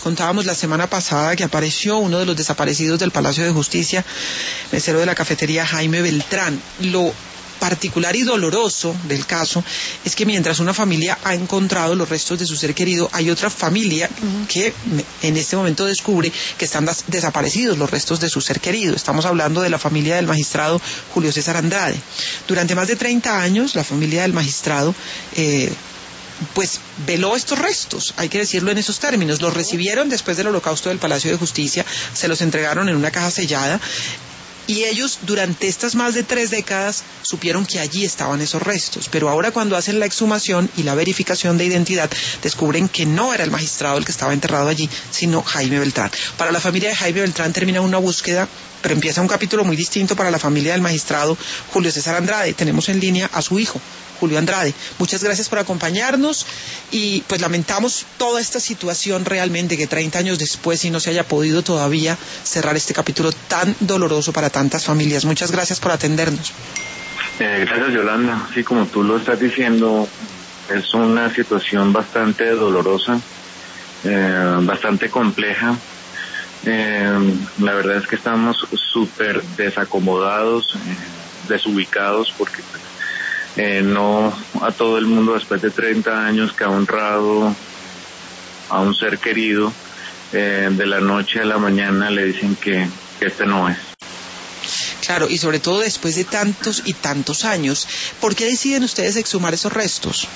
contábamos la semana pasada que apareció uno de los desaparecidos del Palacio de Justicia, mesero de la cafetería Jaime Beltrán. Lo particular y doloroso del caso es que mientras una familia ha encontrado los restos de su ser querido, hay otra familia que en este momento descubre que están desaparecidos los restos de su ser querido. Estamos hablando de la familia del magistrado Julio César Andrade. Durante más de 30 años, la familia del magistrado pues veló estos restos, hay que decirlo en esos términos. Los recibieron después del holocausto del Palacio de Justicia, se los entregaron en una caja sellada. Y ellos durante estas más de 3 décadas supieron que allí estaban esos restos, pero ahora cuando hacen la exhumación y la verificación de identidad descubren que no era el magistrado el que estaba enterrado allí, sino Jaime Beltrán. Para la familia de Jaime Beltrán termina una búsqueda, pero empieza un capítulo muy distinto para la familia del magistrado Julio César Andrade. Tenemos en línea a su hijo, Julio Andrade. Muchas gracias por acompañarnos y pues lamentamos toda esta situación realmente, que 30 años después y no se haya podido todavía cerrar este capítulo tan doloroso para tantas familias. Muchas gracias por atendernos. Gracias, Yolanda. Sí, como tú lo estás diciendo, es una situación bastante dolorosa, bastante compleja. La verdad es que estamos súper desacomodados, desubicados, porque no a todo el mundo después de 30 años que ha honrado a un ser querido, de la noche a la mañana le dicen que este no es. Claro, y sobre todo después de tantos y tantos años. ¿Por qué deciden ustedes exhumar esos restos?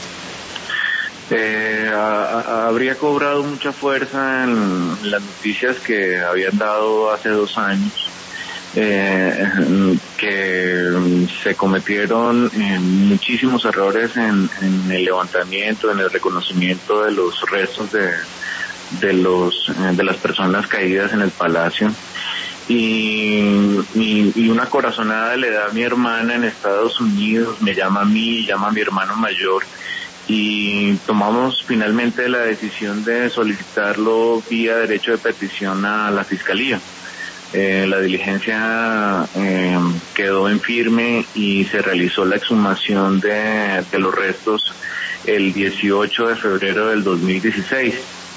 Habría cobrado mucha fuerza en las noticias que habían dado hace 2 años, que se cometieron muchísimos errores en el levantamiento, en el reconocimiento de los restos de las personas caídas en el palacio. Y una corazonada le da a mi hermana en Estados Unidos, me llama a mí, llama a mi hermano mayor, y tomamos finalmente la decisión de solicitarlo vía derecho de petición a la Fiscalía. La diligencia quedó en firme y se realizó la exhumación de los restos el 18 de febrero del 2016.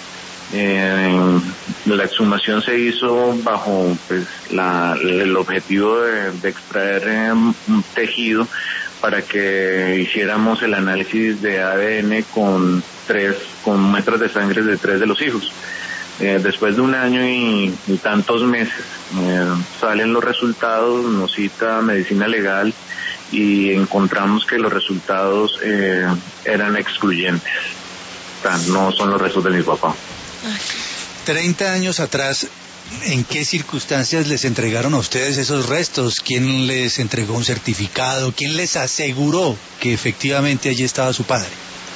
La exhumación se hizo bajo pues el objetivo de extraer un tejido para que hiciéramos el análisis de ADN con muestras de sangre de 3 de los hijos. Después de 1 año y tantos meses salen los resultados, nos cita medicina legal y encontramos que los resultados eran excluyentes. O sea, no son los restos de mi papá. 30 años atrás, ¿en qué circunstancias les entregaron a ustedes esos restos? ¿Quién les entregó un certificado? ¿Quién les aseguró que efectivamente allí estaba su padre?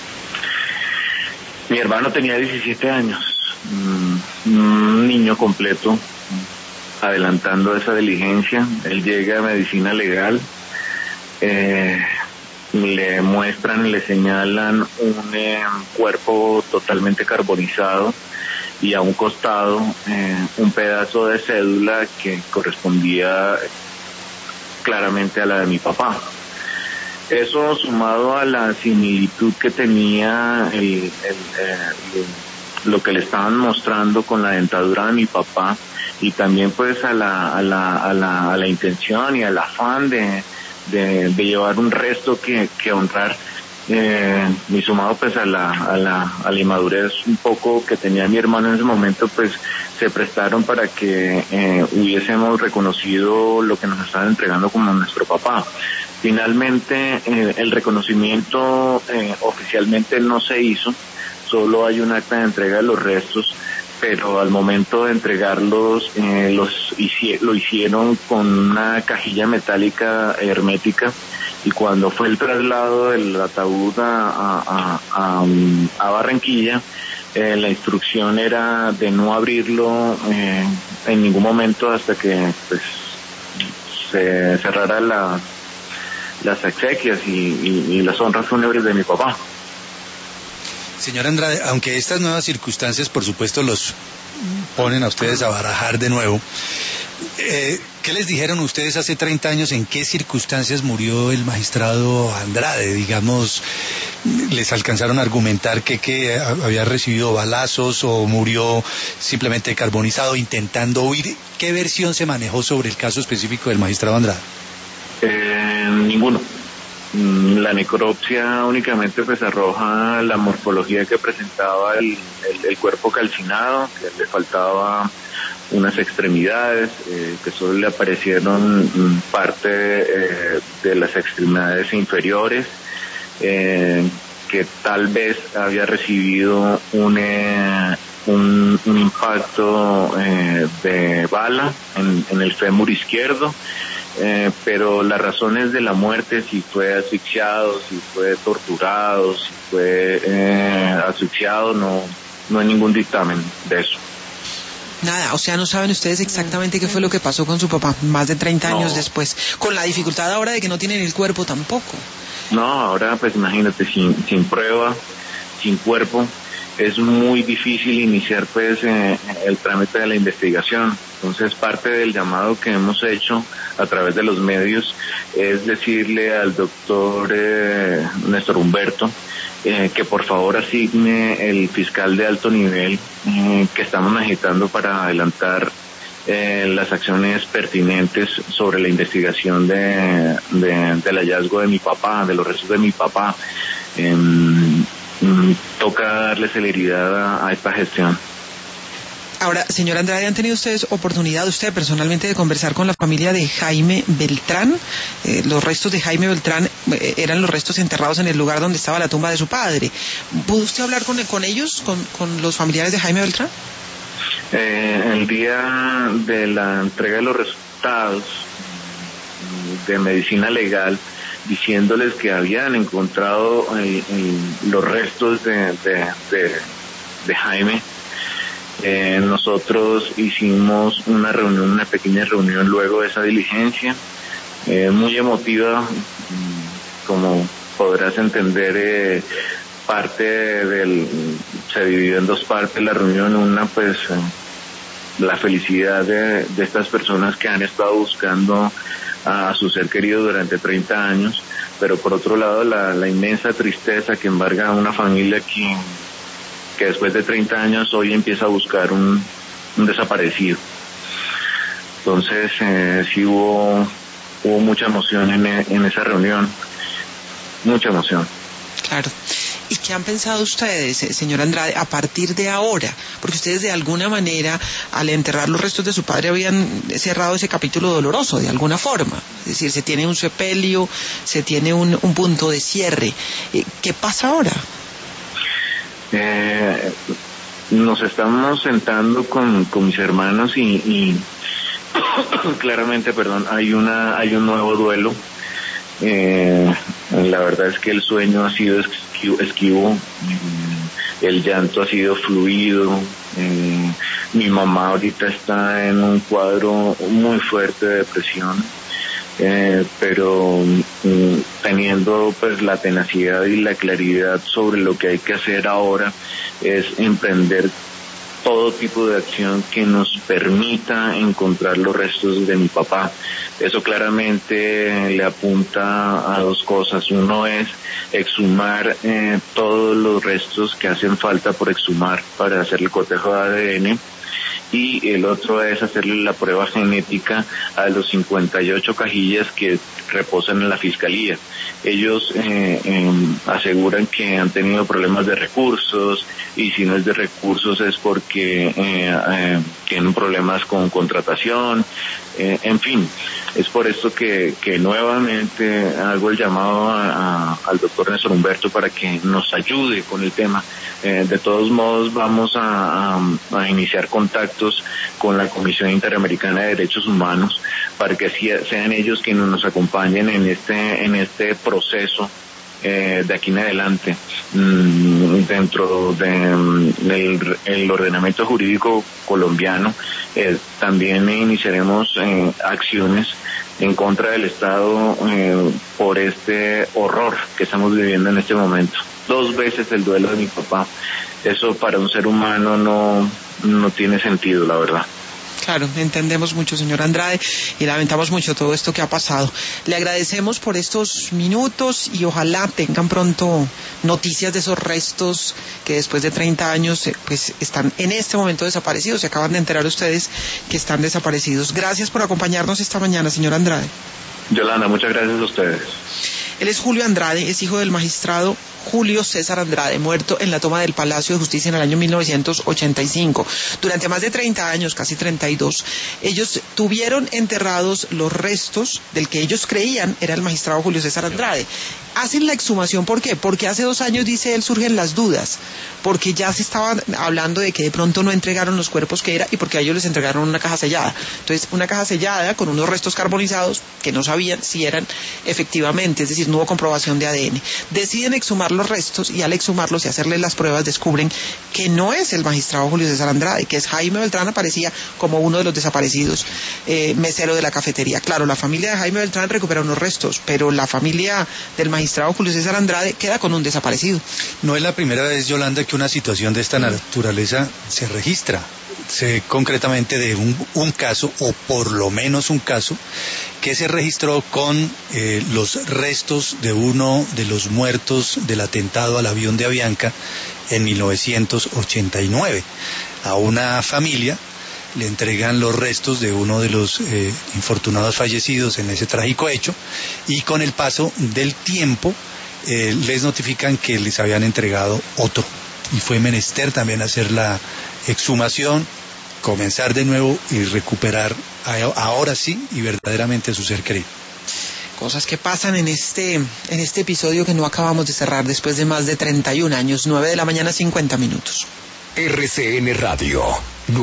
Mi hermano tenía 17 años, un niño completo, adelantando esa diligencia. Él llega a medicina legal, le muestran, le señalan un cuerpo totalmente carbonizado y a un costado un pedazo de cédula que correspondía claramente a la de mi papá. Eso sumado a la similitud que tenía lo que le estaban mostrando con la dentadura de mi papá, y también pues a la intención y al afán de llevar un resto que honrar, y sumado pues a la inmadurez un poco que tenía mi hermano en ese momento, pues se prestaron para que hubiésemos reconocido lo que nos estaban entregando como nuestro papá. Finalmente el reconocimiento oficialmente no se hizo, solo hay un acta de entrega de los restos, pero al momento de entregarlos lo hicieron con una cajilla metálica hermética, y cuando fue el traslado del ataúd a Barranquilla, la instrucción era de no abrirlo en ningún momento hasta que pues se cerrara las exequias y las honras fúnebres de mi papá. Señor Andrade, aunque estas nuevas circunstancias por supuesto los ponen a ustedes a barajar de nuevo, ¿qué les dijeron ustedes hace 30 años? ¿En qué circunstancias murió el magistrado Andrade? Digamos, ¿les alcanzaron a argumentar que había recibido balazos o murió simplemente carbonizado intentando huir? ¿Qué versión se manejó sobre el caso específico del magistrado Andrade? Ninguno. La necropsia únicamente pues arroja la morfología que presentaba el cuerpo calcinado, que le faltaba unas extremidades, que solo le aparecieron parte de las extremidades inferiores, que tal vez había recibido un impacto de bala en el fémur izquierdo. Pero las razones de la muerte, si fue asfixiado, si fue torturado, si fue asfixiado, no hay ningún dictamen de eso. Nada, o sea, no saben ustedes exactamente qué fue lo que pasó con su papá más de 30 años después, con la dificultad ahora de que no tienen el cuerpo tampoco. No, ahora pues imagínate, sin prueba, sin cuerpo, es muy difícil iniciar pues el trámite de la investigación. Entonces parte del llamado que hemos hecho a través de los medios es decirle al doctor Néstor Humberto que por favor asigne el fiscal de alto nivel que estamos agitando para adelantar las acciones pertinentes sobre la investigación del hallazgo de mi papá, de los restos de mi papá. Toca darle celeridad a esta gestión. Ahora, señor Andrade, ¿han tenido ustedes oportunidad, usted personalmente, de conversar con la familia de Jaime Beltrán? Los restos de Jaime Beltrán eran los restos enterrados en el lugar donde estaba la tumba de su padre. ¿Pudo usted hablar con ellos, con los familiares de Jaime Beltrán? El día de la entrega de los resultados de medicina legal, diciéndoles que habían encontrado los restos de Jaime, nosotros hicimos una pequeña reunión luego de esa diligencia, muy emotiva, como podrás entender. Se dividió en dos partes la reunión. Una, pues, la felicidad de estas personas que han estado buscando a su ser querido durante 30 años, pero por otro lado la inmensa tristeza que embarga a una familia que después de 30 años hoy empieza a buscar un desaparecido. Entonces sí hubo mucha emoción en esa reunión, mucha emoción. Claro. ¿Y qué han pensado ustedes, señor Andrade, a partir de ahora? Porque ustedes de alguna manera, al enterrar los restos de su padre, habían cerrado ese capítulo doloroso, de alguna forma. Es decir, se tiene un sepelio, se tiene un punto de cierre. ¿Qué pasa ahora? Nos estamos sentando con mis hermanos y claramente, hay un nuevo duelo. La verdad es que el sueño ha sido esquivo, el llanto ha sido fluido. Mi mamá ahorita está en un cuadro muy fuerte de depresión, pero teniendo pues la tenacidad y la claridad sobre lo que hay que hacer ahora es emprender todo tipo de acción que nos permita encontrar los restos de mi papá. Eso claramente le apunta a dos cosas. Uno es exhumar todos los restos que hacen falta por exhumar para hacer el cotejo de ADN, y el otro es hacerle la prueba genética a los 58 cajillas que reposan en la fiscalía. Ellos aseguran que han tenido problemas de recursos, y si no es de recursos es porque tienen problemas con contratación, en fin. Es por esto que nuevamente hago el llamado al doctor Néstor Humberto para que nos ayude con el tema. De todos modos vamos a iniciar contactos con la Comisión Interamericana de Derechos Humanos para que sean ellos quienes nos acompañen en este proceso de aquí en adelante. Dentro del ordenamiento jurídico colombiano también iniciaremos acciones en contra del Estado por este horror que estamos viviendo en este momento. 2 veces el duelo de mi papá. Eso para un ser humano no tiene sentido, la verdad. Claro, entendemos mucho, señor Andrade, y lamentamos mucho todo esto que ha pasado. Le agradecemos por estos minutos y ojalá tengan pronto noticias de esos restos que después de 30 años pues están en este momento desaparecidos. Se acaban de enterar ustedes que están desaparecidos. Gracias por acompañarnos esta mañana, señor Andrade. Yolanda, muchas gracias a ustedes. Él es Julio Andrade, es hijo del magistrado Julio César Andrade, muerto en la toma del Palacio de Justicia en el año 1985. Durante más de 30 años, casi 32, ellos tuvieron enterrados los restos del que ellos creían era el magistrado Julio César Andrade. Hacen la exhumación, ¿por qué? Porque hace 2 años, dice él, surgen las dudas, porque ya se estaba hablando de que de pronto no entregaron los cuerpos que era y porque a ellos les entregaron una caja sellada. Entonces, una caja sellada con unos restos carbonizados que no sabían si eran efectivamente, es decir, no hubo comprobación de ADN. Deciden exhumar los restos y al exhumarlos y hacerles las pruebas descubren que no es el magistrado Julio César Andrade, que es Jaime Beltrán, aparecía como uno de los desaparecidos, mesero de la cafetería. Claro, la familia de Jaime Beltrán recupera unos restos, pero la familia del magistrado Julio César Andrade queda con un desaparecido. No es la primera vez, Yolanda, que una situación de esta naturaleza se registra. Sé concretamente de un caso, o por lo menos un caso, que se registró con los restos de uno de los muertos del atentado al avión de Avianca en 1989. A una familia le entregan los restos de uno de los infortunados fallecidos en ese trágico hecho, y con el paso del tiempo les notifican que les habían entregado otro, y fue menester también hacer la exhumación, comenzar de nuevo y recuperar ahora sí y verdaderamente a su ser querido. Cosas que pasan en este episodio que no acabamos de cerrar después de más de 31 años, 9 de la mañana, 50 minutos. RCN Radio.